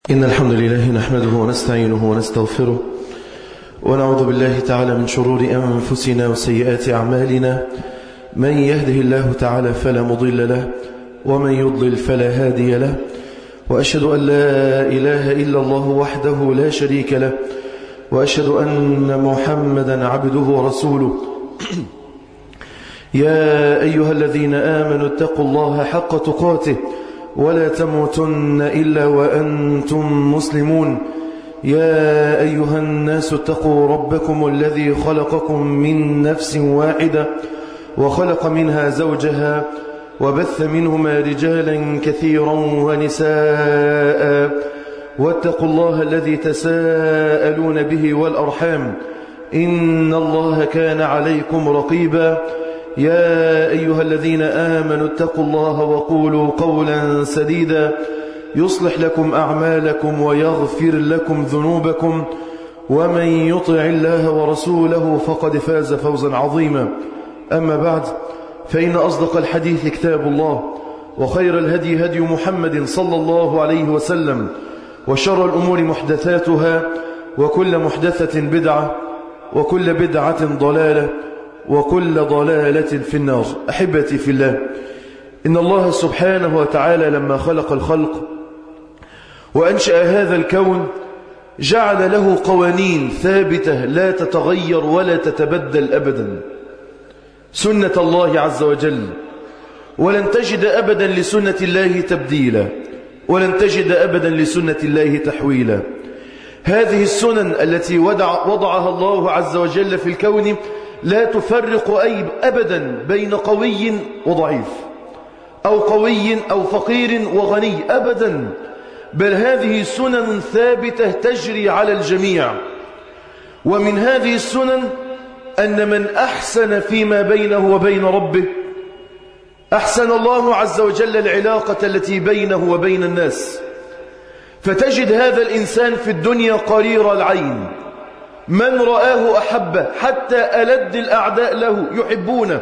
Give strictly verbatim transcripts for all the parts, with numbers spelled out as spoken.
إن الحمد لله نحمده ونستعينه ونستغفره ونعوذ بالله تعالى من شرور أنفسنا وسيئات أعمالنا. من يهده الله تعالى فلا مضل له ومن يضلل فلا هادي له، وأشهد أن لا إله إلا الله وحده لا شريك له، وأشهد أن محمدا عبده ورسوله. يا أيها الذين آمنوا اتقوا الله حق تقاته ولا تموتن إلا وأنتم مسلمون. يا أيها الناس اتقوا ربكم الذي خلقكم من نفس واحدة وخلق منها زوجها وبث منهما رجالا كثيرا ونساء، واتقوا الله الذي تساءلون به والأرحام إن الله كان عليكم رقيبا. يا أيها الذين آمنوا اتقوا الله وقولوا قولا سديدا يصلح لكم أعمالكم ويغفر لكم ذنوبكم، ومن يطع الله ورسوله فقد فاز فوزا عظيما. أما بعد، فإن أصدق الحديث كتاب الله، وخير الهدي هدي محمد صلى الله عليه وسلم، وشر الأمور محدثاتها، وكل محدثة بدعة، وكل بدعة ضلالة، وكل ضلالة في النار. أحبتي في الله، إن الله سبحانه وتعالى لما خلق الخلق وأنشأ هذا الكون جعل له قوانين ثابتة لا تتغير ولا تتبدل أبدا، سنة الله عز وجل، ولن تجد أبدا لسنة الله تبديلا، ولن تجد أبدا لسنة الله تحويلا. هذه السنن التي وضع وضعها الله عز وجل في الكون لا تفرق أي أبدا بين قوي وضعيف، أو قوي أو فقير وغني أبدا، بل هذه سنن ثابتة تجري على الجميع. ومن هذه السنن أن من أحسن فيما بينه وبين ربه أحسن الله عز وجل العلاقة التي بينه وبين الناس، فتجد هذا الإنسان في الدنيا قرير العين، من رآه أحبه، حتى ألد الأعداء له يحبونه.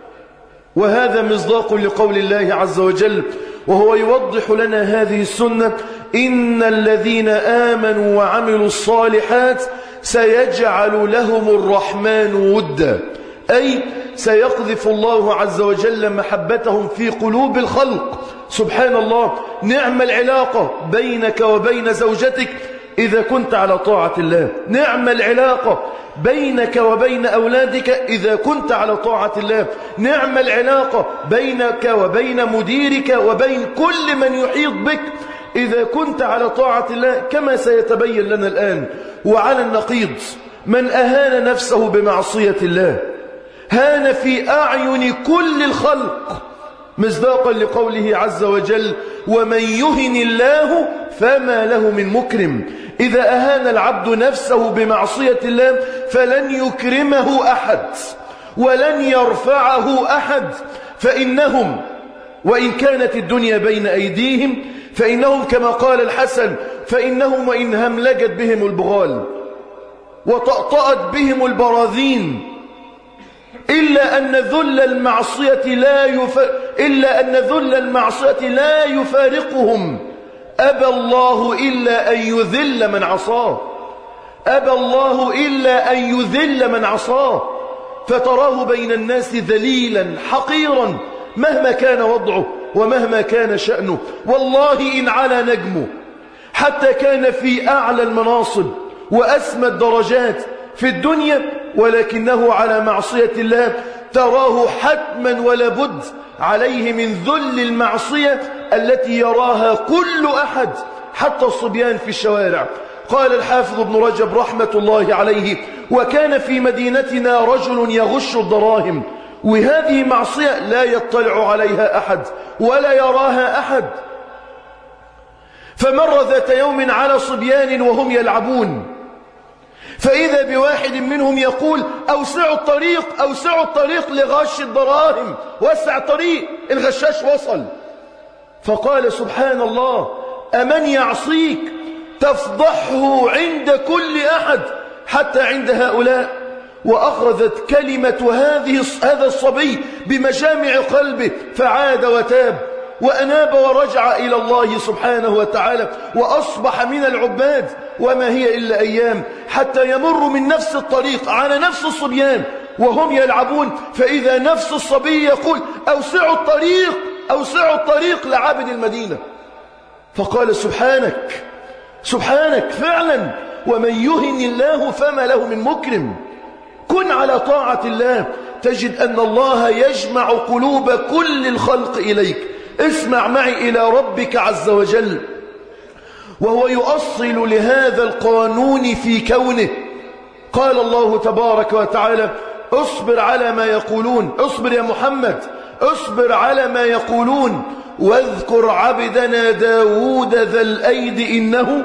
وهذا مصداق لقول الله عز وجل وهو يوضح لنا هذه السنة: إن الذين آمنوا وعملوا الصالحات سيجعل لهم الرحمن ودا، أي سيقذف الله عز وجل محبتهم في قلوب الخلق. سبحان الله، نعم العلاقة بينك وبين زوجتك إذا كنت على طاعة الله، نعم العلاقة بينك وبين أولادك إذا كنت على طاعة الله، نعم العلاقة بينك وبين مديرك وبين كل من يحيط بك إذا كنت على طاعة الله، كما سيتبين لنا الآن. وعلى النقيض، من أهان نفسه بمعصية الله هان في أعين كل الخلق، مصداقا لقوله عز وجل: ومن يهن الله فما له من مكرم. إذا أهان العبد نفسه بمعصية الله فلن يكرمه أحد ولن يرفعه أحد، فإنهم وإن كانت الدنيا بين أيديهم فإنهم كما قال الحسن: فإنهم وإن هملجت بهم البغال وطأطأت بهم البراذين إلا أن ذل المعصية لا يف... إلا أن ذل المعصية لا يفارقهم. أبى الله إلا أن يذل من عصاه، أبى الله إلا أن يذل من عصاه، فتراه بين الناس ذليلا حقيرا مهما كان وضعه ومهما كان شأنه. والله إن علا نجمه حتى كان في أعلى المناصب وأسمى الدرجات في الدنيا، ولكنه على معصية الله تراه حتما ولا بد عليه من ذل المعصية التي يراها كل أحد، حتى الصبيان في الشوارع. قال الحافظ ابن رجب رحمة الله عليه: وكان في مدينتنا رجل يغش الدراهم، وهذه معصية لا يطلع عليها أحد ولا يراها أحد. فمر ذات يوم على صبيان وهم يلعبون، فإذا بواحد منهم يقول: أوسعوا الطريق، أوسعوا الطريق لغش الدراهم، وسع الطريق، الغشاش وصل. فقال: سبحان الله، أمن يعصيك تفضحه عند كل أحد حتى عند هؤلاء؟ وأخذت كلمة هذه هذا الصبي بمجامع قلبه، فعاد وتاب وأناب ورجع إلى الله سبحانه وتعالى وأصبح من العباد. وما هي إلا أيام حتى يمر من نفس الطريق على نفس الصبيان وهم يلعبون، فإذا نفس الصبي يقول أوسعوا الطريق أوسعوا الطريق لعابد المدينة. فقال سبحانك سبحانك فعلا، ومن يهن الله فما له من مكرم. كن على طاعة الله تجد أن الله يجمع قلوب كل الخلق إليك. اسمع معي إلى ربك عز وجل وهو يؤصل لهذا القانون في كونه. قال الله تبارك وتعالى اصبر على ما يقولون، اصبر يا محمد اصبر على ما يقولون، واذكر عبدنا داود ذا الأيد إنه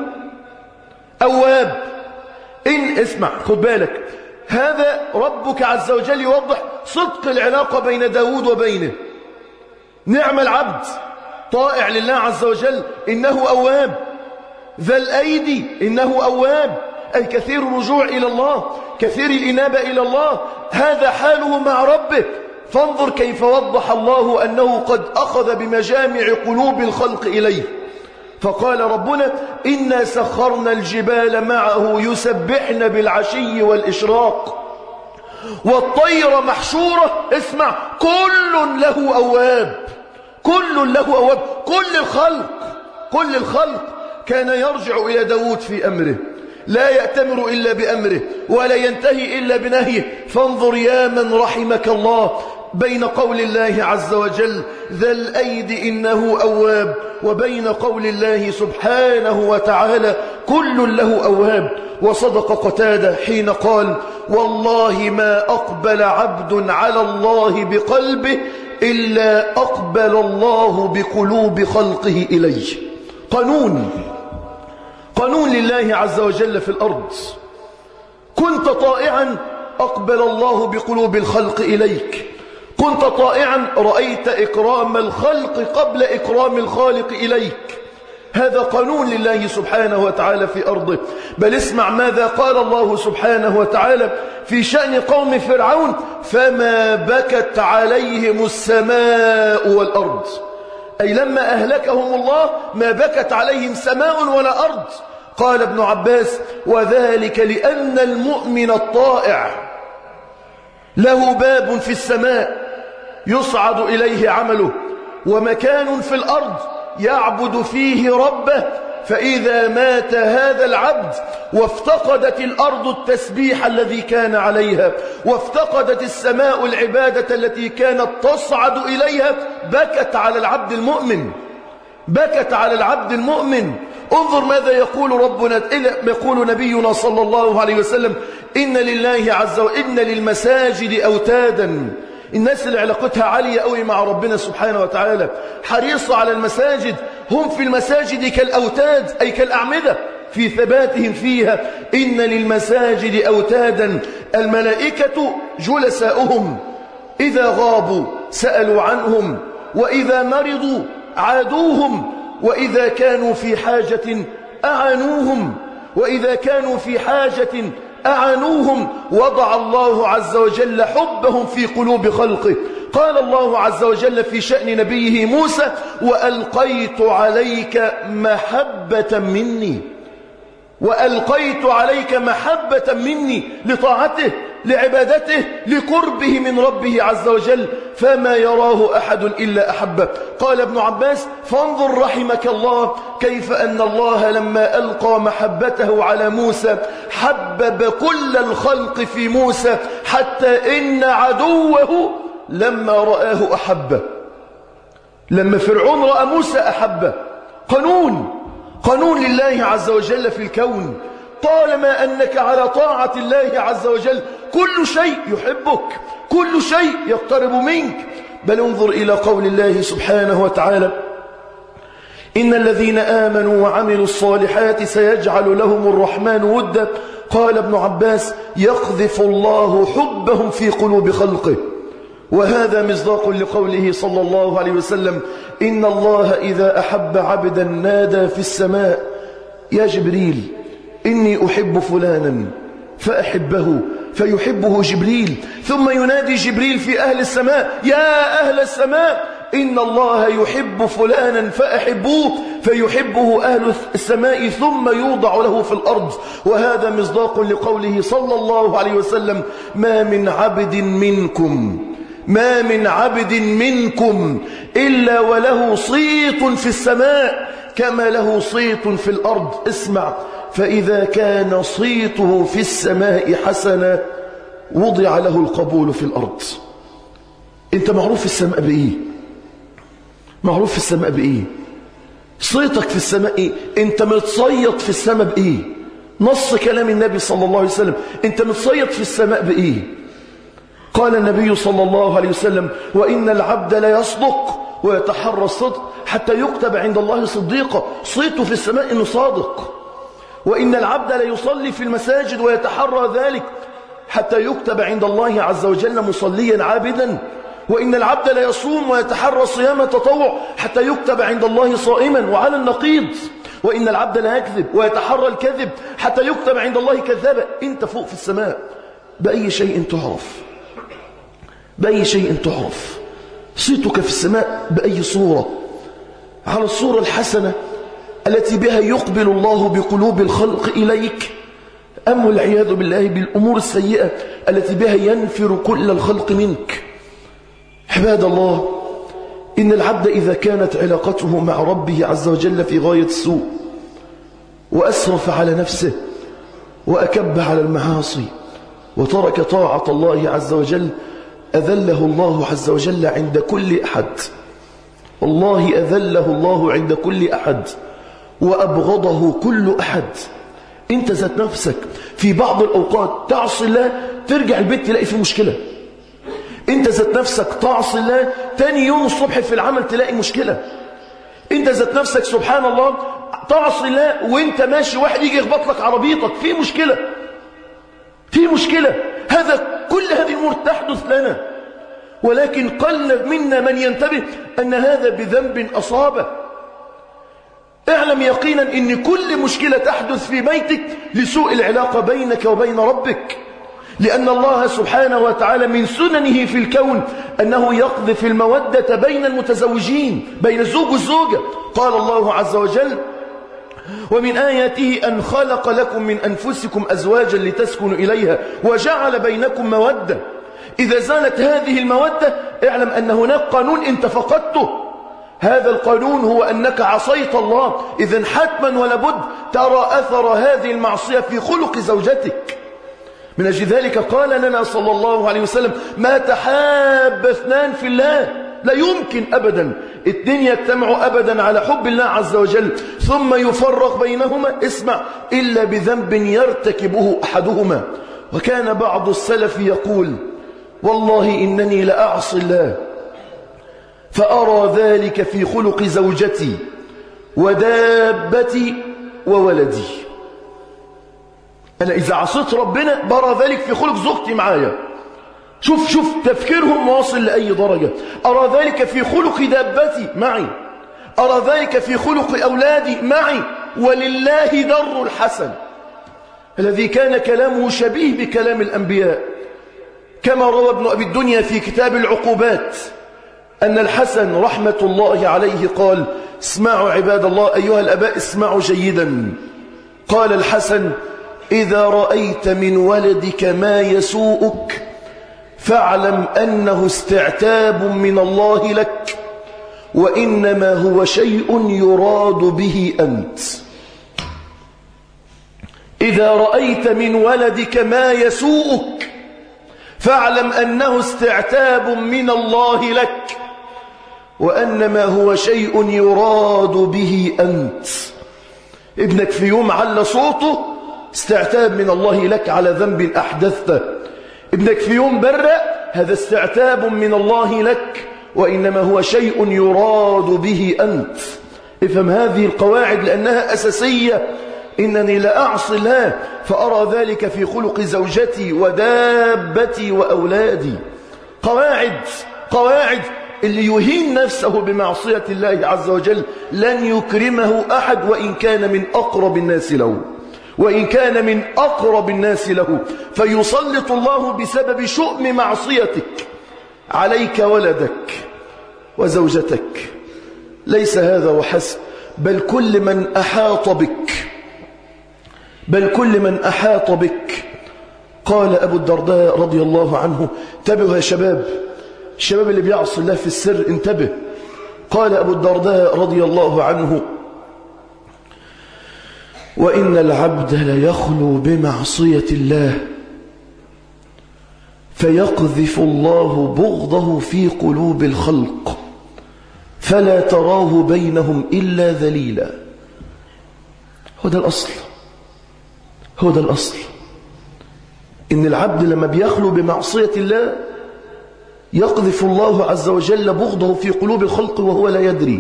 أواب. إن اسمع خد بالك، هذا ربك عز وجل يوضح صدق العلاقة بين داود وبينه. نعم العبد طائع لله عز وجل إنه أواب، ذا الأيدي إنه أواب، أي كثير الرجوع إلى الله، كثير الإنابة إلى الله، هذا حاله مع ربه. فانظر كيف وضح الله أنه قد أخذ بمجامع قلوب الخلق إليه. فقال ربنا إنا سخرنا الجبال معه يسبحن بالعشي والإشراق والطير محشورة. اسمع، كل له أواب، كل له أواب. كل الخلق كل الخلق كان يرجع إلى داود في أمره، لا يأتمر إلا بأمره ولا ينتهي إلا بنهيه. فانظر يا من رحمك الله بين قول الله عز وجل ذا الأيد إنه أواب وبين قول الله سبحانه وتعالى كل له أواب. وصدق قتادة حين قال والله ما أقبل عبد على الله بقلبه إلا أقبل الله بقلوب خلقه إليه. قانون قانون لله عز وجل في الأرض. كنت طائعا أقبل الله بقلوب الخلق إليك، كنت طائعا رأيت إكرام الخلق قبل إكرام الخالق إليك. هذا قانون لله سبحانه وتعالى في أرضه. بل اسمع ماذا قال الله سبحانه وتعالى في شأن قوم فرعون فما بكت عليهم السماء والأرض، أي لما أهلكهم الله ما بكت عليهم سماء ولا أرض. قال ابن عباس وذلك لأن المؤمن الطائع له باب في السماء يصعد إليه عمله ومكان في الأرض يعبد فيه ربه، فإذا مات هذا العبد وافتقدت الأرض التسبيح الذي كان عليها وافتقدت السماء العبادة التي كانت تصعد إليها بكت على العبد المؤمن، بكت على العبد المؤمن. انظر ماذا يقول ربنا، يقول نبينا صلى الله عليه وسلم إن لله عز وجل إن للمساجد أوتادا. الناس اللي علاقتها عالية قوي مع ربنا سبحانه وتعالى حريصة على المساجد، هم في المساجد كالأوتاد أي كالأعمدة في ثباتهم فيها. إن للمساجد أوتادا الملائكة جلساؤهم إذا غابوا سألوا عنهم وإذا مرضوا عادوهم وإذا كانوا في حاجة أعانوهم وإذا كانوا في حاجة أعانوهم. وضع الله عز وجل حبهم في قلوب خلقه. قال الله عز وجل في شأن نبيه موسى وألقيت عليك محبة مني، وألقيت عليك محبة مني لطاعته لعبادته لقربه من ربه عز وجل فما يراه أحد إلا أحبه. قال ابن عباس فانظر رحمك الله كيف أن الله لما ألقى محبته على موسى حبب كل الخلق في موسى حتى إن عدوه لما رآه أحبه. لما فرعون رأى موسى أحبه. قانون قانون لله عز وجل في الكون. طالما أنك على طاعة الله عز وجل كل شيء يحبك، كل شيء يقترب منك. بل انظر إلى قول الله سبحانه وتعالى إن الذين آمنوا وعملوا الصالحات سيجعل لهم الرحمن ودا. قال ابن عباس يقذف الله حبهم في قلوب خلقه. وهذا مصداق لقوله صلى الله عليه وسلم إن الله إذا أحب عبدا نادى في السماء يا جبريل إني أحب فلانا فأحبه فيحبه جبريل، ثم ينادي جبريل في أهل السماء يا أهل السماء إن الله يحب فلانا فأحبوه فيحبه أهل السماء ثم يوضع له في الأرض. وهذا مصداق لقوله صلى الله عليه وسلم: ما من عبد منكم ما من عبد منكم إلا وله صيت في السماء كما له صيت في الأرض. اسمع: فإذا كان صيته في السماء حسنا وضع له القبول في الأرض. انت معروف في السماء بإيه؟ معروف في السماء بإيه؟ صيتك في السماء إيه؟ انت متصيط في السماء بإيه؟ نص كلام النبي صلى الله عليه وسلم: انت متصيط في السماء بإيه؟ قال النبي صلى الله عليه وسلم: وإن العبد لا يصدق ويتحرى الصدق حتى يكتب عند الله صديقا. صيته في السماء إنه صادق. وإن العبد لا يصلي في المساجد ويتحرى ذلك حتى يكتب عند الله عز وجل مصليا عابدا. وإن العبد لا يصوم ويتحرى صيام التطوع حتى يكتب عند الله صائما. وعلى النقيض: وإن العبد لا يكذب ويتحرى الكذب حتى يكتب عند الله كذابا. انت فوق في السماء بأي شيء تعرف، بأي شيء تعرف. صيتك في السماء بأي صورة؟ على الصورة الحسنة التي بها يقبل الله بقلوب الخلق إليك، أم والعياذ بالله بالأمور السيئة التي بها ينفر كل الخلق منك؟ عباد الله، إن العبد إذا كانت علاقته مع ربه عز وجل في غاية السوء وأسرف على نفسه وأكب على المعاصي وترك طاعة الله عز وجل، أذله الله عز وجل عند كل أحد. والله أذله الله عند كل أحد وأبغضه كل أحد. أنت ذات نفسك في بعض الأوقات تعصي الله، ترجع البيت تلاقي في مشكلة. أنت ذات نفسك تعصي الله، تاني يوم الصبح في العمل تلاقي مشكلة. أنت ذات نفسك سبحان الله تعصي الله وأنت ماشي واحد يجي يخبط لك عربيتك، في مشكلة، في مشكلة. هذا كل هذه الأمور تحدث لنا، ولكن قل منا من ينتبه أن هذا بذنب أصابه. اعلم يقينا أن كل مشكلة تحدث في بيتك لسوء العلاقة بينك وبين ربك، لأن الله سبحانه وتعالى من سننه في الكون أنه يقذف المودة بين المتزوجين، بين الزوج والزوجة. قال الله عز وجل: ومن آياته أن خلق لكم من أنفسكم أزواجا لتسكنوا إليها وجعل بينكم مودة. إذا زالت هذه المودة اعلم أن هناك قانون أنت فقدته. هذا القانون هو أنك عصيت الله. إذن حتما ولابد ترى أثر هذه المعصية في خلق زوجتك. من أجل ذلك قال لنا صلى الله عليه وسلم: ما تحاب اثنان في الله، لا يمكن أبدا اثنين يجتمعوا أبدا على حب الله عز وجل ثم يفرق بينهما، اسمع، إلا بذنب يرتكبه أحدهما. وكان بعض السلف يقول: والله إنني لأعصي الله فأرى ذلك في خلق زوجتي ودابتي وولدي. أنا إذا عصيت ربنا برى ذلك في خلق زوجتي معايا. شوف شوف تفكيرهم واصل لأي درجة. أرى ذلك في خلق دابتي معي، أرى ذلك في خلق أولادي معي. ولله در الحسن الذي كان كلامه شبيه بكلام الأنبياء، كما روى ابن أبي الدنيا في كتاب العقوبات أن الحسن رحمة الله عليه قال: اسمعوا عباد الله أيها الأباء اسمعوا جيدا. قال الحسن: إذا رأيت من ولدك ما يسوءك فاعلم أنه استعتاب من الله لك وإنما هو شيء يراد به أنت. إذا رأيت من ولدك ما يسوءك فاعلم أنه استعتاب من الله لك وأنما هو شيء يراد به أنت. ابنك في يوم على صوته، استعتاب من الله لك على ذنب أحدثته. ابنك في يوم برأ، هذا استعتاب من الله لك وإنما هو شيء يراد به أنت. افهم هذه القواعد لأنها أساسية. إنني لأعصي الله فأرى ذلك في خلق زوجتي ودابتي وأولادي. قواعد قواعد اللي يهين نفسه بمعصية الله عز وجل لن يكرمه أحد وإن كان من أقرب الناس له، وإن كان من أقرب الناس له. فيسلط الله بسبب شؤم معصيتك عليك ولدك وزوجتك. ليس هذا وحسب، بل كل من أحاط بك بل كل من أحاط بك. قال أبو الدرداء رضي الله عنه: انتبهوا يا شباب، الشباب اللي بيعصي الله في السر انتبه. قال أبو الدرداء رضي الله عنه: وإن العبد ليخلو بمعصية الله فيقذف الله بغضه في قلوب الخلق فلا تراه بينهم إلا ذليلا. هو ده الأصل، هو ده الأصل، إن العبد لما بيخلو بمعصية الله يقذف الله عز وجل بغضه في قلوب الخلق وهو لا يدري،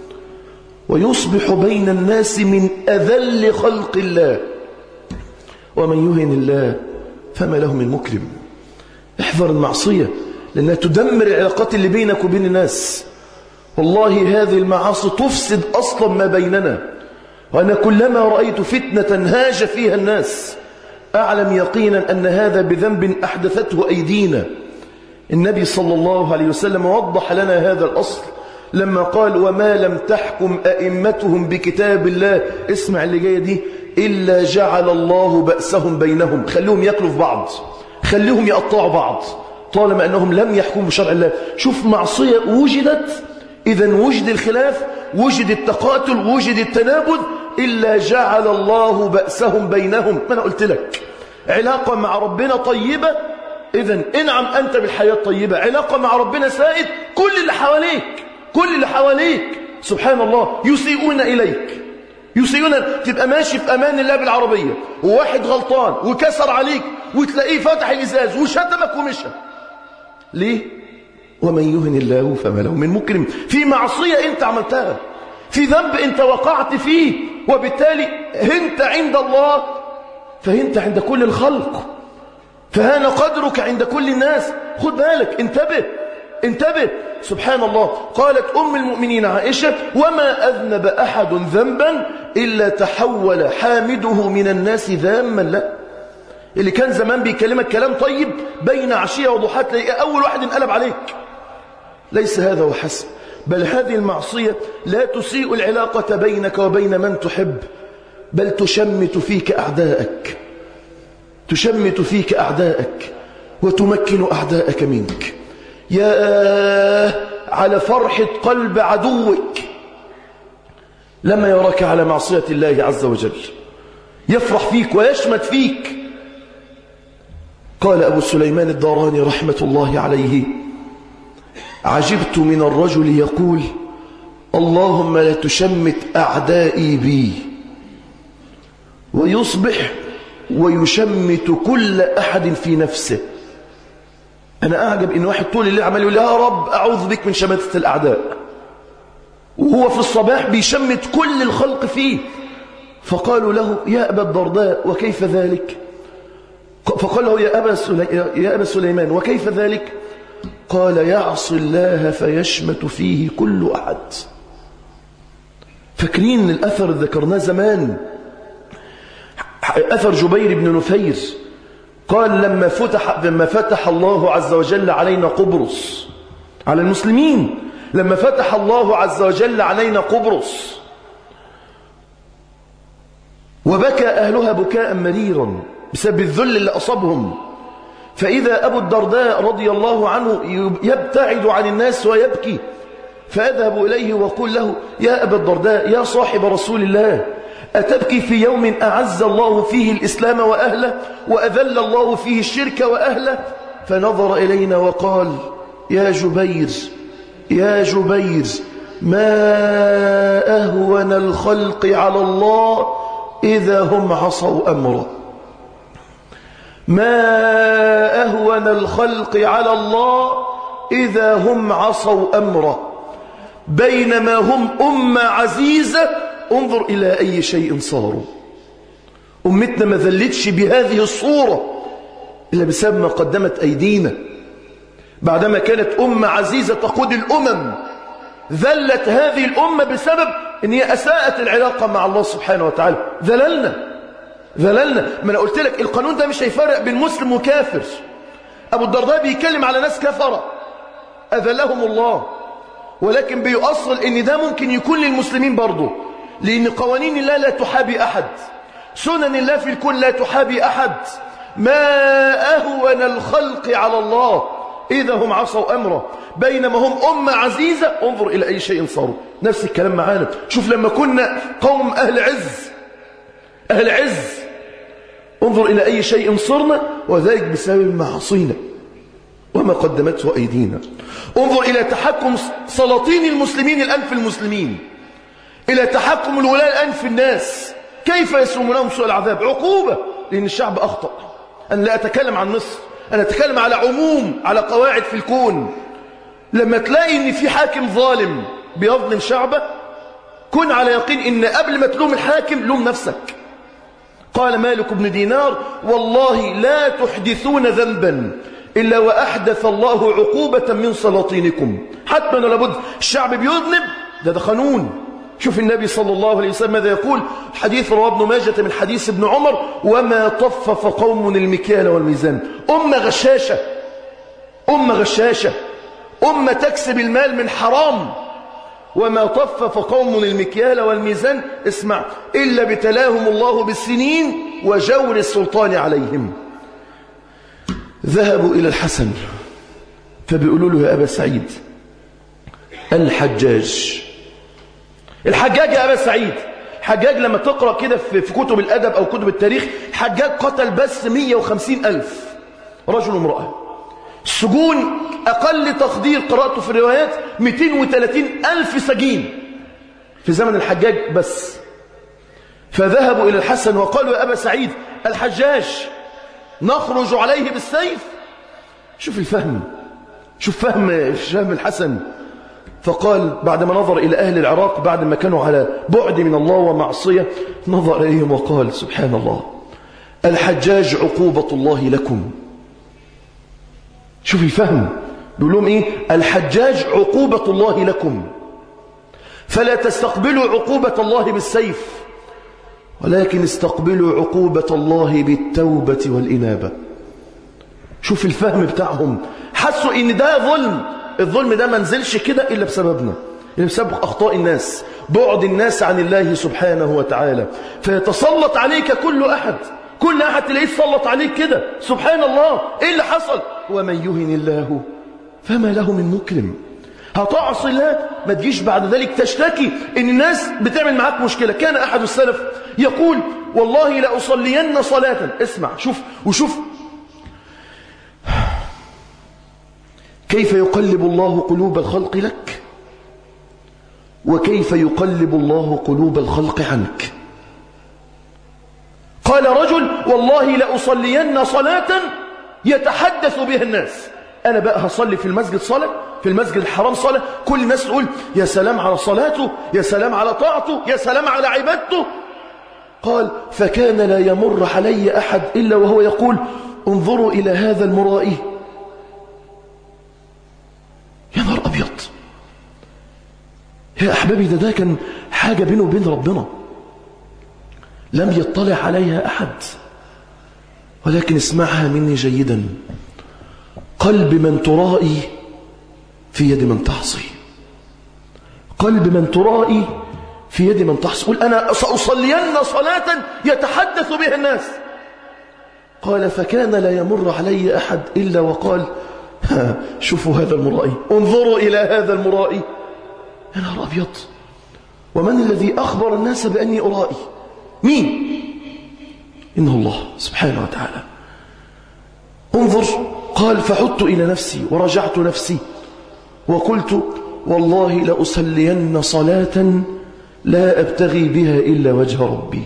ويصبح بين الناس من أذل خلق الله. ومن يهن الله فما له من مكرم. احذر المعصية لأنها تدمر العلاقات اللي بينك وبين الناس. والله هذه المعاصي تفسد أصلا ما بيننا. وأنا كلما رأيت فتنة هاج فيها الناس أعلم يقينا أن هذا بذنب أحدثته أيدينا. النبي صلى الله عليه وسلم وضح لنا هذا الأصل لما قال: وما لم تحكم أئمتهم بكتاب الله، اسمع اللي جاية دي، إلا جعل الله بأسهم بينهم. خليهم يأكلوا في بعض، خليهم يقطعوا بعض طالما أنهم لم يحكموا بشرع الله. شوف معصية وجدت، إذن وجد الخلاف، وجد التقاتل، وجد التنابذ، إلا جعل الله بأسهم بينهم. ما أنا قلت لك علاقة مع ربنا طيبة، إذن انعم أنت بالحياة الطيبة. علاقة مع ربنا سائد، كل اللي حواليك كل اللي حواليك سبحان الله يسيئون إليك، يسيئون. تبقى ماشي في أمان الله بالعربية وواحد غلطان وكسر عليك وتلاقيه فتح الإزاز وشتمك ومشى. ليه؟ ومن يهن الله فما له من مكرم. في معصية أنت عملتها، في ذنب أنت وقعت فيه، وبالتالي هنت عند الله فهنت عند كل الخلق، فهان قدرك عند كل الناس. خد بالك، انتبه انتبه. سبحان الله. قالت أم المؤمنين عائشة: وما أذنب أحد ذنبا إلا تحول حامده من الناس ذاما لا. اللي كان زمان بيكلمك كلام طيب بين عشية وضحاة تلاقيه أول واحد انقلب عليك. ليس هذا وحسب، بل هذه المعصية لا تسيء العلاقة بينك وبين من تحب، بل تشمت فيك أعداءك، تشمت فيك أعداءك وتمكن أعداءك منك. يا على فرحة قلب عدوك لما يراك على معصية الله عز وجل، يفرح فيك ويشمت فيك. قال أبو سليمان الداراني رحمة الله عليه: عجبت من الرجل يقول: اللهم لا تشمت أعدائي بي، ويصبح ويشمت كل أحد في نفسه. أنا أعجب إن واحد طول الليل عمال يقول: يا رب أعوذ بك من شماتة الأعداء، وهو في الصباح بيشمت كل الخلق فيه. فقالوا له: يا أبا الدرداء وكيف ذلك؟ فقال له: يا أبا, سلي... يا أبا سليمان وكيف ذلك؟ قال: يعصي الله فيشمت فيه كل أحد. فاكرين الأثر اللي ذكرناه زمان، أثر جبير بن نفير، قال: لما فتح, لما فتح الله عز وجل علينا قبرص، على المسلمين، لما فتح الله عز وجل علينا قبرص وبكى أهلها بكاء مريرا بسبب الذل اللي أصابهم، فإذا أبو الدرداء رضي الله عنه يبتعد عن الناس ويبكي، فأذهب إليه وقول له: يا أبا الدرداء يا صاحب رسول الله، أتبكي في يوم أعز الله فيه الإسلام وأهله وأذل الله فيه الشرك وأهله؟ فنظر إلينا وقال: يا جبير يا جبير، ما أهون الخلق على الله إذا هم عصوا أمره، ما أهون الخلق على الله إذا هم عصوا أمره، بينما هم أمة عزيزة انظر إلى أي شيء صاروا. أمتنا ما ذلتش بهذه الصورة إلا بسبب ما قدمت أيدينا. بعدما كانت أمة عزيزة تقود الأمم، ذلت هذه الأمة بسبب أن هي أساءت العلاقة مع الله سبحانه وتعالى. ذللنا ذللنا ما أنا قلت لك القانون ده مش هيفرق بين مسلم وكافر. أبو الدرداء بيتكلم على ناس كفرة أذلهم الله، ولكن بيؤصل ان ده ممكن يكون للمسلمين برضه، لان قوانين الله لا تحابي احد، سنن الله في الكون لا تحابي احد. ما اهون الخلق على الله اذا هم عصوا امره، بينما هم امه عزيزه انظر الى اي شيء صاروا. نفس الكلام معانا، شوف لما كنا قوم اهل عز اهل عز انظر الى اي شيء صرنا، وذلك بسبب معاصينا وما قدمته أيدينا. انظر إلى تحكم سلاطين المسلمين الآن في المسلمين، إلى تحكم الولاة الآن في الناس، كيف يسومونهم سوء العذاب؟ عقوبة لأن الشعب أخطأ. أنا لا أتكلم عن مصر، أنا أتكلم على عموم، على قواعد في الكون. لما تلاقي إن في حاكم ظالم بيظلم شعبه، كن على يقين إن قبل ما تلوم الحاكم لوم نفسك. قال مالك بن دينار: والله لا تحدثون ذنبا إلا وأحدث الله عقوبة من سلاطينكم. حتما لابد الشعب بيذنب، ده ده قانون. شوف النبي صلى الله عليه وسلم ماذا يقول، حديث رواه ابن ماجه من حديث ابن عمر: وما طفف قوم المكيال والميزان. أمة غشاشة، أمة غشاشة، أمة تكسب المال من حرام. وما طفف قوم المكيال والميزان، اسمع، إلا ابتلاهم الله بالسنين وجور السلطان عليهم. ذهبوا إلى الحسن فبيقولوا له: يا أبا سعيد، الحجاج الحجاج يا أبا سعيد، حجاج لما تقرأ كده في كتب الأدب أو كتب التاريخ، حجاج قتل بس مية وخمسين ألف رجل وامرأة. السجون أقل تقدير قرأته في الروايات مئتين وثلاثين ألف سجين في زمن الحجاج بس. فذهبوا إلى الحسن وقالوا: يا أبا سعيد، الحجاج نخرج عليه بالسيف. شوف الفهم، شوف فهم فهم الحسن. فقال بعدما نظر إلى أهل العراق بعد ما كانوا على بعد من الله ومعصية، نظر إليهم وقال: سبحان الله، الحجاج عقوبة الله لكم. شوف الفهم، بيقول لهم إيه؟ الحجاج عقوبة الله لكم، فلا تستقبلوا عقوبة الله بالسيف، ولكن استقبلوا عقوبة الله بالتوبة والإنابة. شوف الفهم بتاعهم، حسوا إن ده ظلم. الظلم ده ما نزلش كده إلا بسببنا، إلا بسبب أخطاء الناس، بعد الناس عن الله سبحانه وتعالى. فيتسلط عليك كل أحد، كل أحد تلاقيه يتسلط عليك كده. سبحان الله، إيه اللي حصل؟ ومن يهن الله فما له من مكرم. هتعصي الله، ما تجيش بعد ذلك تشتكي إن الناس بتعمل معاك مشكلة. كان أحد السلف يقول: والله لأصلين صلاة. اسمع، شوف وشوف كيف يقلب الله قلوب الخلق لك، وكيف يقلب الله قلوب الخلق عنك. قال رجل: والله لأصلين صلاة يتحدث بها الناس. أنا بقى هصلي في المسجد صلاة، في المسجد الحرام صلاة، كل الناس تقول: يا سلام على صلاته، يا سلام على طاعته، يا سلام على عبادته. قال: فكان لا يمر علي أحد إلا وهو يقول: انظروا إلى هذا المرائي. يا نهار أبيض يا أحبابي، ده ده كان حاجة بينه وبين ربنا لم يطلع عليها أحد. ولكن اسمعها مني جيدا: قلب من ترائي في يد من تعصي، قلب من ترائي في يد من تعصي. قل: أنا سأصلين صلاة يتحدث بها الناس. قال: فكان لا يمر علي أحد إلا وقال: شوفوا هذا المرائي، انظروا إلى هذا المرائي. يا نهار أبيض، ومن الذي أخبر الناس بأني أرائي؟ مين؟ إنه الله سبحانه وتعالى. انظر، قال: فعدت إلى نفسي ورجعت نفسي وقلت: والله لأصلين صلاة لا أبتغي بها إلا وجه ربي.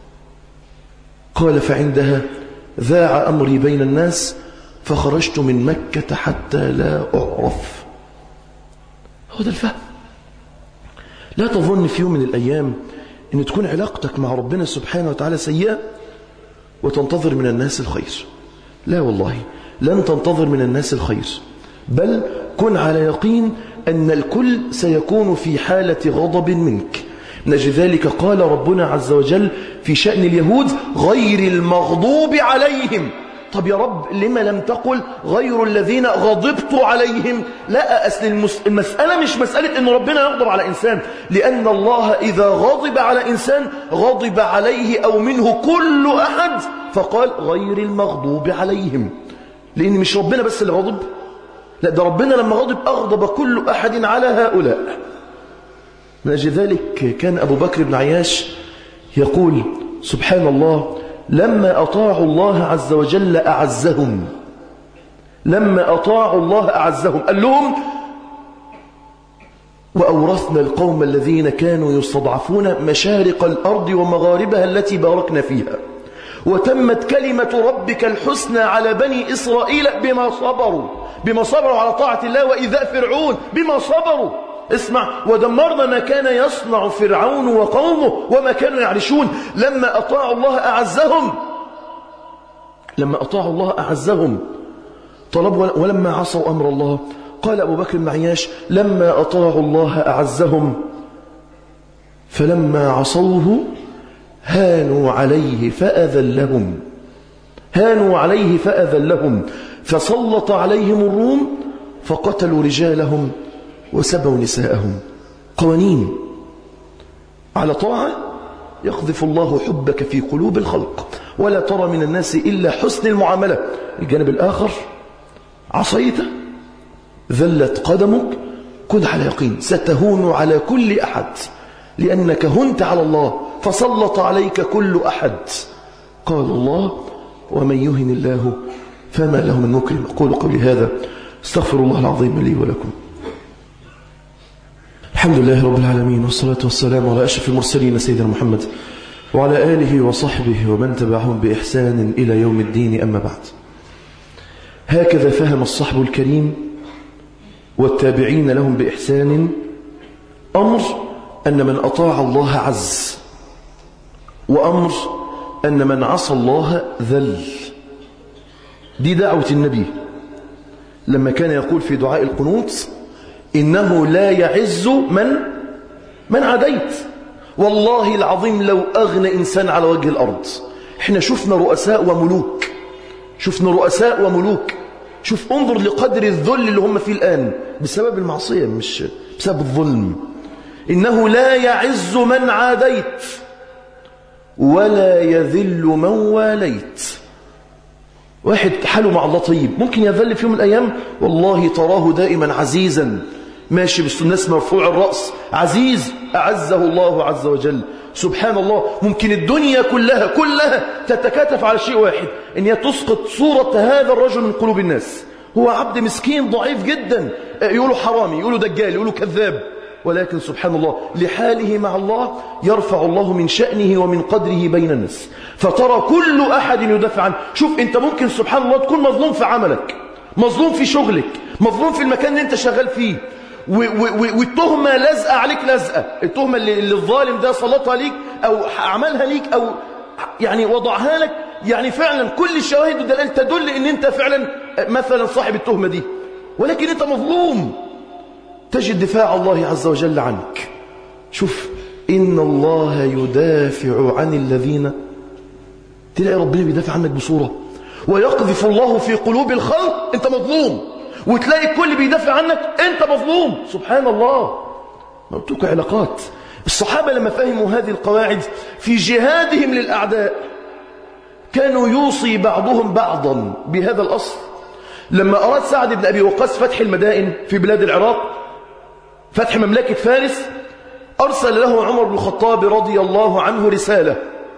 قال: فعندها ذاع أمري بين الناس فخرجت من مكة حتى لا أعرف. هو ده الفهم. لا تظن في يوم من الأيام أن تكون علاقتك مع ربنا سبحانه وتعالى سيئة وتنتظر من الناس الخير. لا والله، لن تنتظر من الناس الخير، بل كن على يقين أن الكل سيكون في حالة غضب منك. نجد ذلك قال ربنا عز وجل في شأن اليهود: غير المغضوب عليهم طب يا رب لما لم تقل غير الذين غضبت عليهم؟ لا، أصل المس... المسألة مش مسألة أن ربنا يغضب على إنسان، لأن الله إذا غضب على إنسان غضب عليه أو منه كل أحد، فقال غير المغضوب عليهم، لأن مش ربنا بس اللي غضب، لا ده ربنا لما غضب أغضب كل أحد على هؤلاء. من أجل ذلك كان أبو بكر بن عياش يقول سبحان الله: لما أطاعوا الله عز وجل أعزهم، لما أطاعوا الله أعزهم، قال لهم: وأورثنا القوم الذين كانوا يستضعفون مشارق الأرض ومغاربها التي باركنا فيها، وتمت كلمة ربك الحسنى على بني إسرائيل بما صبروا، بما صبروا على طاعة الله وإيذاء فرعون، بما صبروا. اسمع: ودمرنا ما كان يصنع فرعون وقومه وما كانوا يعرشون. لما أطاعوا الله أعزهم، لما أطاعوا الله أعزهم. طلب: ولما عصوا أمر الله، قال أبو بكر بن عياش: لما أطاعوا الله أعزهم، فلما عصوه هانوا عليه فأذلهم، هانوا عليه فأذلهم، فسلط عليهم الروم فقتلوا رجالهم وسبوا نساءهم. قوانين على طاعة يقذف الله حبك في قلوب الخلق، ولا ترى من الناس إلا حسن المعاملة. الجانب الآخر: عصيت ذلت قدمك، كن على يقين ستهون على كل أحد، لأنك هنت على الله فسلط عليك كل أحد. قال الله: ومن يهن الله فما له من مكرم. أقول قولي هذا، استغفر الله العظيم لي ولكم. الحمد لله رب العالمين، والصلاة والسلام على أشرف المرسلين سيدنا محمد وعلى آله وصحبه ومن تبعهم بإحسان إلى يوم الدين، أما بعد. هكذا فهم الصحب الكريم والتابعين لهم بإحسان أمر أن من أطاع الله عز، وأمر أن من عصى الله ذل. دي دعوة النبي لما كان يقول في دعاء القنوت: إنه لا يعز من من عاديت. والله العظيم لو أغنى إنسان على وجه الأرض، إحنا شفنا رؤساء وملوك، شفنا رؤساء وملوك، شوف انظر لقدر الذل اللي هم فيه الآن بسبب المعصية، مش بسبب الظلم. إنه لا يعز من عاديت ولا يذل من واليت. واحد حاله مع الله طيب، ممكن يذل في يوم من الأيام، والله تراه دائما عزيزا ماشي بالناس مرفوع الرأس، عزيز أعزه الله عز وجل. سبحان الله، ممكن الدنيا كلها كلها تتكاتف على شيء واحد، إن هي تسقط صورة هذا الرجل من قلوب الناس. هو عبد مسكين ضعيف جدا، يقولوا حرامي، يقولوا دجال، يقولوا كذاب، ولكن سبحان الله لحاله مع الله يرفع الله من شأنه ومن قدره بين الناس، فترى كل أحد يدافع عنه. شوف أنت ممكن سبحان الله تكون مظلوم في عملك، مظلوم في شغلك، مظلوم في المكان اللي أنت شغال فيه، والتهمة لازقة عليك لازقة، التهمة اللي, اللي الظالم ده سلطها ليك أو عملها ليك أو يعني وضعها لك، يعني فعلا كل الشواهد والدلائل تدل أن أنت فعلا مثلا صاحب التهمة دي، ولكن أنت مظلوم، تجد دفاع الله عز وجل عنك. شوف: إن الله يدافع عن الذين، تلاقي ربنا بيدافع عنك بصورة، ويقذف الله في قلوب الخلق أنت مظلوم، وتلاقي الكل بيدافع عنك أنت مظلوم. سبحان الله، مرتوك علاقات. الصحابة لما فهموا هذه القواعد في جهادهم للأعداء كانوا يوصي بعضهم بعضا بهذا الأصل. لما أراد سعد بن أبي وقاص فتح المدائن في بلاد العراق، فتح مملكة فارس، أرسل له عمر بن الخطاب رضي الله عنه رسالة.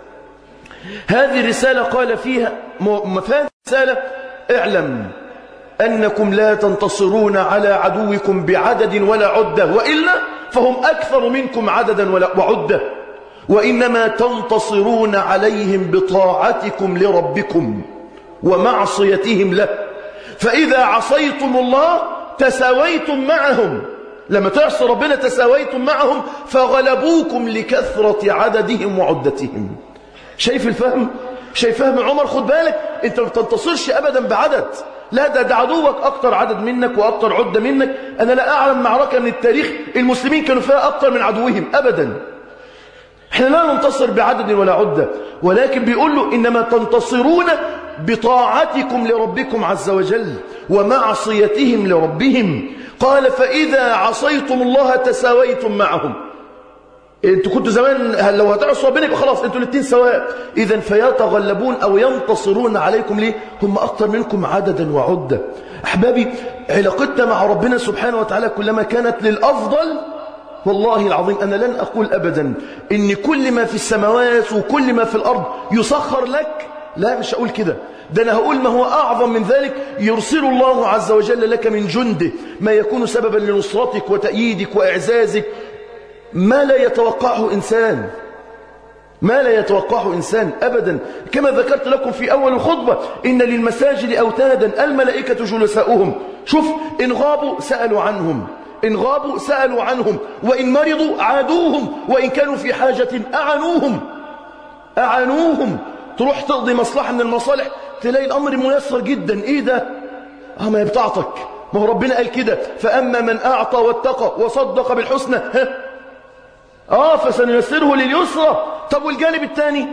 هذه الرسالة قال فيها مفاد رسالة: اعلم أنكم لا تنتصرون على عدوكم بعدد ولا عدة، وإلا فهم أكثر منكم عددا وعدة، وإنما تنتصرون عليهم بطاعتكم لربكم ومعصيتهم له، فإذا عصيتم الله تساويتم معهم، لما تعصي ربنا تساويتم معهم، فغلبوكم لكثرة عددهم وعدتهم. شايف الفهم؟ شايف فهم عمر؟ خد بالك، انت ما بتنتصرش ابدا بعدد، لا ده, ده عدوك اكتر عدد منك واكتر عدة منك. انا لا اعلم معركة من التاريخ المسلمين كانوا فيها اكتر من عدوهم ابدا. احنا لا ننتصر بعدد ولا عدة، ولكن بيقول له انما تنتصرون بطاعتكم لربكم عز وجل ومعصيتهم لربهم. قال فإذا عصيتم الله تساويتم معهم. انتوا كنتوا زمان لو هتعصوا ربنا خلاص انتوا الاثنين سواء. اذا فيتغلبون او ينتصرون عليكم. ليه؟ هم اكثر منكم عددا وعدة. احبابي، علاقتنا مع ربنا سبحانه وتعالى كلما كانت للافضل، والله العظيم انا لن اقول ابدا ان كل ما في السماوات وكل ما في الارض يسخر لك، لا مش هقول كده، ده أنا هقول ما هو أعظم من ذلك. يرسل الله عز وجل لك من جنده ما يكون سببا لنصرتك وتأييدك وإعزازك، ما لا يتوقعه إنسان، ما لا يتوقعه إنسان أبدا. كما ذكرت لكم في أول الخطبة إن للمساجد أوتادا الملائكة جلساؤهم. شوف، إن غابوا سألوا عنهم، إن غابوا سألوا عنهم، وإن مرضوا عادوهم، وإن كانوا في حاجة أعانوهم أعانوهم. تروح تقضي مصلحة من المصالح تلاقي الأمر ميسر جدا. إيه ده؟ آه ما هي بتاعتك، ما هو ربنا قال كده، فأما من أعطى واتقى وصدق بالحسنى ها آه فسنيسره لليسرى. طب والجانب الثاني؟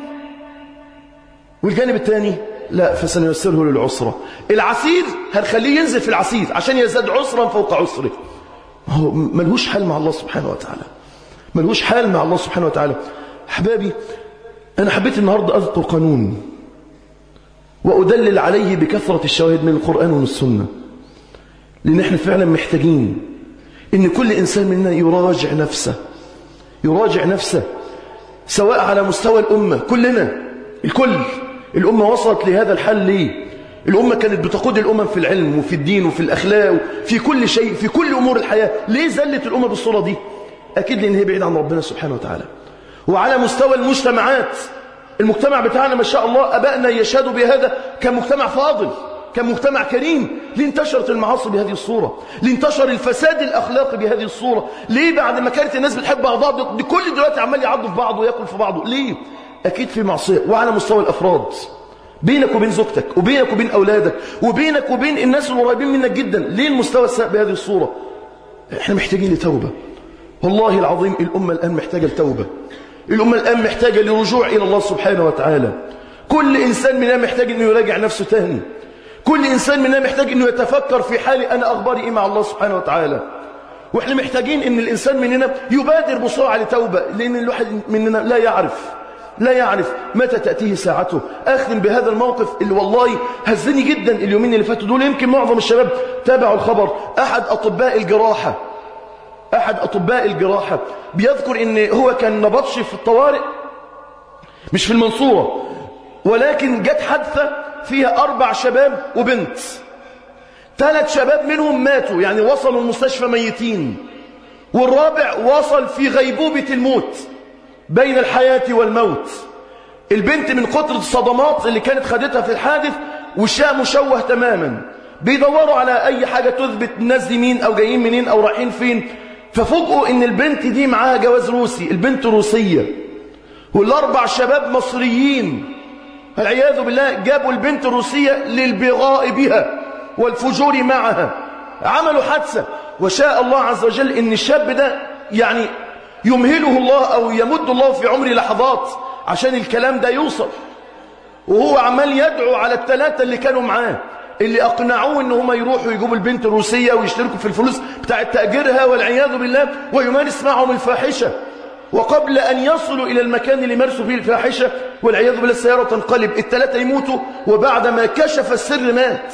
والجانب الثاني لا، فسنيسره للعسرى. العسير هنخليه ينزل في العسير عشان يزداد عسرا فوق عسره. هو ملهوش حال مع الله سبحانه وتعالى، ملهوش حال مع الله سبحانه وتعالى. أحبابي، أنا حبيت النهاردة أذكر قانون وأدلل عليه بكثرة الشواهد من القرآن ومن السنة، لأن احنا فعلا محتاجين إن كل إنسان منا يراجع نفسه، يراجع نفسه سواء على مستوى الأمة كلنا، الكل. الأمة وصلت لهذا الحل ليه؟ الأمة كانت بتقود الأمم في العلم وفي الدين وفي الأخلاق وفي كل شيء، في كل أمور الحياة. ليه زلت الأمة بالصورة دي؟ أكيد لأن هي بعيد عن ربنا سبحانه وتعالى. وعلى مستوى المجتمعات، المجتمع بتاعنا ما شاء الله أبائنا يشهدوا بهذا، كان مجتمع فاضل، كان مجتمع كريم. ليه انتشرت المعاصي بهذه الصورة؟ ليه انتشر الفساد الأخلاقي بهذه الصورة؟ ليه بعد ما كانت الناس بتحب بعضها دي كل دلوقتي عمال يعضوا في بعضه وياكل في بعضه؟ ليه؟ أكيد في معصية. وعلى مستوى الأفراد، بينك وبين زوجتك وبينك وبين أولادك وبينك وبين الناس القريبين منك جدا، ليه المستوى السيء بهذه الصورة؟ احنا محتاجين لتوبة. والله العظيم الأمة الآن محتاجة لتوبة، الأمة الآن محتاجة لرجوع إلى الله سبحانه وتعالى. كل إنسان مننا محتاج أنه يراجع نفسه تاني، كل إنسان مننا محتاج أنه يتفكر في حالي أنا أخباري إيه مع الله سبحانه وتعالى. وإحنا محتاجين أن الإنسان مننا يبادر بسرعة لتوبة، لأن الواحد مننا لا يعرف لا يعرف متى تأتيه ساعته. أختم بهذا الموقف اللي والله هزني جدا اليومين اللي فاتوا دول، يمكن معظم الشباب تابعوا الخبر. أحد أطباء الجراحة أحد أطباء الجراحة بيذكر إن هو كان نبطش في الطوارئ، مش في المنصورة، ولكن جت حادثة فيها أربع شباب وبنت. ثلاث شباب منهم ماتوا، يعني وصلوا المستشفى ميتين، والرابع وصل في غيبوبة الموت بين الحياة والموت. البنت من كتر الصدمات اللي كانت خدتها في الحادث وشها مشوه تماما، بيدوروا على أي حاجة تثبت الناس دي مين أو جايين منين أو رايحين فين. ففوجئوا ان البنت دي معاها جواز روسي، البنت روسية، والاربع شباب مصريين. العياذ بالله جابوا البنت الروسية للبغاء بها والفجور معها، عملوا حادثة. وشاء الله عز وجل ان الشاب ده يعني يمهله الله او يمد الله في عمره لحظات عشان الكلام ده يوصل، وهو عمال يدعو على الثلاثة اللي كانوا معاه، اللي أقنعوه إن هم يروحوا يجيبوا البنت الروسية ويشتركوا في الفلوس بتاعة تأجيرها والعياذ بالله، ويمارس معهم الفاحشة. وقبل أن يصلوا إلى المكان اللي مارسوا فيه الفاحشة والعياذ بالله السيارة تنقلب، الثلاثة يموتوا. وبعد ما كشف السر مات،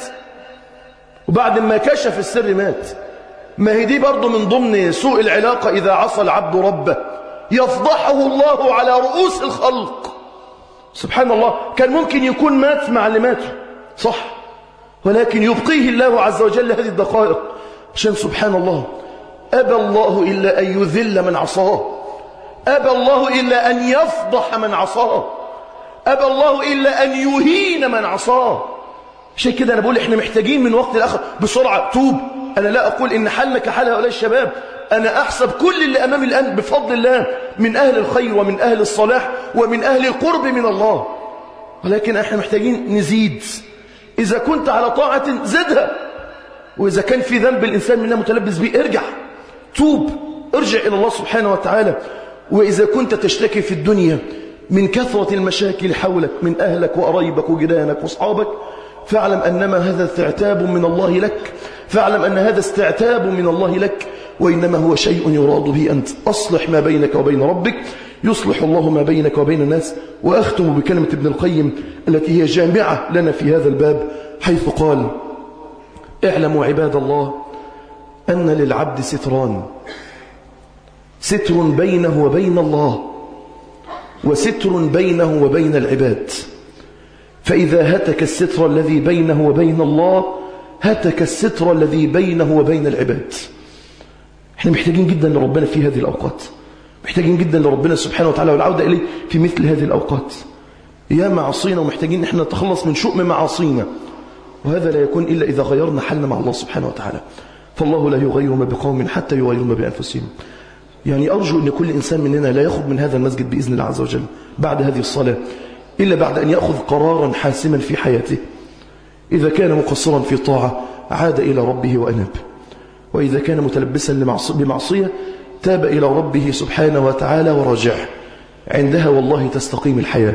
وبعد ما كشف السر مات. ما هي دي برضو من ضمن سوء العلاقة إذا عصى العبد ربه، يفضحه الله على رؤوس الخلق. سبحان الله، كان ممكن يكون مات مع اللي ماتوا صح، ولكن يبقيه الله عز وجل هذه الدقائق عشان سبحان الله أبى الله إلا أن يذل من عصاه، أبى الله إلا أن يفضح من عصاه، أبى الله إلا أن يهين من عصاه. عشان كده أنا بقول إحنا محتاجين من وقت لآخر بسرعة توب. أنا لا أقول إن حالنا كحال هؤلاء الشباب، أنا أحسب كل اللي أمامي الآن بفضل الله من أهل الخير ومن أهل الصلاح ومن أهل القرب من الله، ولكن إحنا محتاجين نزيد. إذا كنت على طاعة زدها، وإذا كان في ذنب الإنسان منها متلبس به ارجع توب، ارجع إلى الله سبحانه وتعالى. وإذا كنت تشتكي في الدنيا من كثرة المشاكل حولك من أهلك وقرايبك وجيرانك وأصحابك، فاعلم أنما هذا استعتاب من الله لك، فاعلم أن هذا استعتاب من الله لك، وإنما هو شيء يراد به أنت. أصلح ما بينك وبين ربك يصلح الله ما بينك وبين الناس. وأختم بكلمة ابن القيم التي هي جامعة لنا في هذا الباب، حيث قال: اعلموا عباد الله أن للعبد ستران، ستر بينه وبين الله، وستر بينه وبين العباد. فإذا هتك الستر الذي بينه وبين الله هتك الستر الذي بينه وبين العباد. احنا محتاجين جدا لربنا في هذه الأوقات، محتاجين جدا لربنا سبحانه وتعالى والعودة إليه في مثل هذه الأوقات. يا معصينا ومحتاجين احنا نتخلص من شؤم معاصينا، وهذا لا يكون إلا إذا غيرنا حالنا مع الله سبحانه وتعالى. فالله لا يغير ما بقوم حتى يغيروا ما بأنفسهم. يعني أرجو أن كل إنسان مننا لا يخرج من هذا المسجد بإذن الله عز وجل بعد هذه الصلاة إلا بعد أن يأخذ قرارا حاسما في حياته. إذا كان مقصرا في طاعة عاد إلى ربه وأناب، وإذا كان متلبسا بمعصية تاب إلى ربه سبحانه وتعالى ورجع. عندها والله تستقيم الحياة،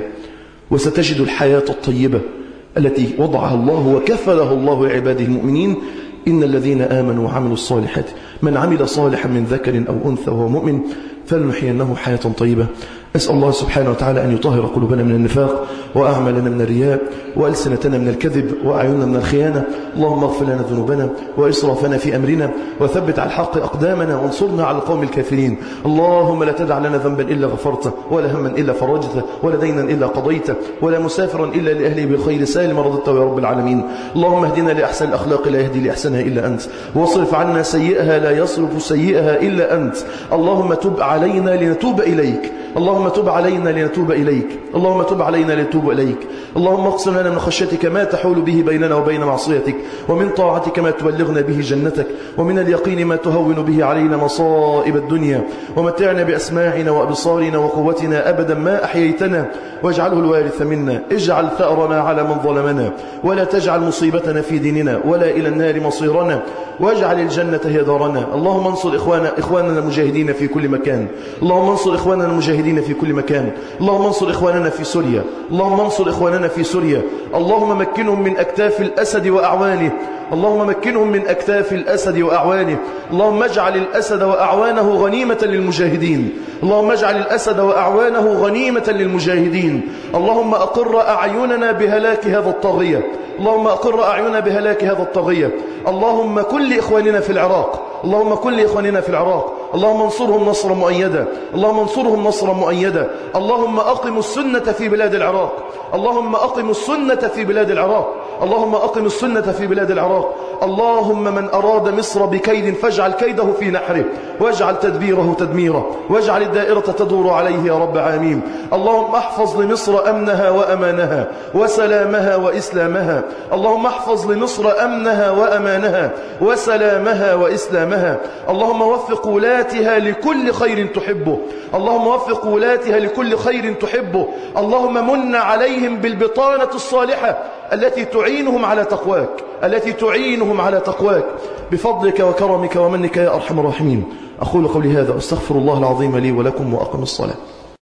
وستجد الحياة الطيبة التي وضعها الله وكفله الله لعباده المؤمنين. إن الذين آمنوا وعملوا الصالحات من عمل صالحا من ذكر أو أنثى وهو مؤمن فلنحيينه حياة طيبة. أسأل الله سبحانه وتعالى أن يطهر قلوبنا من النفاق، وأعمالنا من الرياء، وألسنتنا من الكذب، وأعيننا من الخيانة. اللهم اغفر لنا ذنوبنا وإسرافنا في أمرنا، وثبت على الحق أقدامنا، وانصرنا على القوم الكافرين. اللهم لا تدع لنا ذنبا إلا غفرته، ولا هما إلا فرجته، ولا دينا إلا قضيته، ولا مسافرا إلا لأهله بالخير سالم رددته يا رب العالمين. اللهم اهدنا لأحسن الأخلاق لا يهدي لأحسنها إلا أنت، واصرف عنا سيئها لا يصرف سيئها إلا أنت. اللهم تب علينا لنتوب إليك، اللهم تب علينا لنتوب إليك، اللهم تب علينا لنتوب إليك. اللهم اقسم لنا من خشيتك ما تحول به بيننا وبين معصيتك، ومن طاعتك ما تبلغنا به جنتك، ومن اليقين ما تهون به علينا مصائب الدنيا. ومتعنا بأسماعنا وأبصارنا وقوتنا أبدا ما أحييتنا، واجعله الوارث منا. اجعل ثأرنا على من ظلمنا، ولا تجعل مصيبتنا في ديننا، ولا إلى النار مصيرنا، واجعل الجنة هي دارنا. اللهم انصر إخوانا إخواننا المجاهدين في كل مكان، اللهم انصر إخواننا المجاهدين في كل مكان. اللهم انصر إخواننا في سوريا، اللهم انصر إخواننا في سوريا. اللهم مكنهم من أكتاف الأسد وأعوانه، اللهم مكنهم من أكتاف الأسد وأعوانه. اللهم اجعل الأسد وأعوانه غنيمة للمجاهدين، اللهم اجعل الأسد وأعوانه غنيمة للمجاهدين. اللهم أقر أعيننا بهلاك هذا الطاغية، اللهم أقر أعيننا بهلاك هذا الطاغية. اللهم كن لإخواننا في العراق، اللهم كن لإخواننا في العراق، اللهم انصرهم نصرا مؤيدا، اللهم انصرهم نصرا مؤيدا. اللهم أقم السنة في بلاد العراق، اللهم أقم السنة في بلاد العراق، اللهم أقم السنة في بلاد العراق. اللهم من أراد مصر بكيد فاجعل كيده في نحره، واجعل تدبيره تدميره، واجعل الدائرة تدور عليه يا رب العالمين. اللهم احفظ لمصر أمنها وأمانها وسلامها وإسلامها، اللهم احفظ لمصر أمنها وأمانها وسلامها وإسلامها. اللهم وفق ولاتها لكل خير تحبه، اللهم وفق ولاتها لكل خير تحبه. اللهم من عليهم بالبطانة الصالحة التي تعينهم على تقواك، التي تعينهم على تقواك بفضلك وكرمك ومنك يا أرحم الراحمين. أقول قولي هذا أستغفر الله العظيم لي ولكم وأقم الصلاة.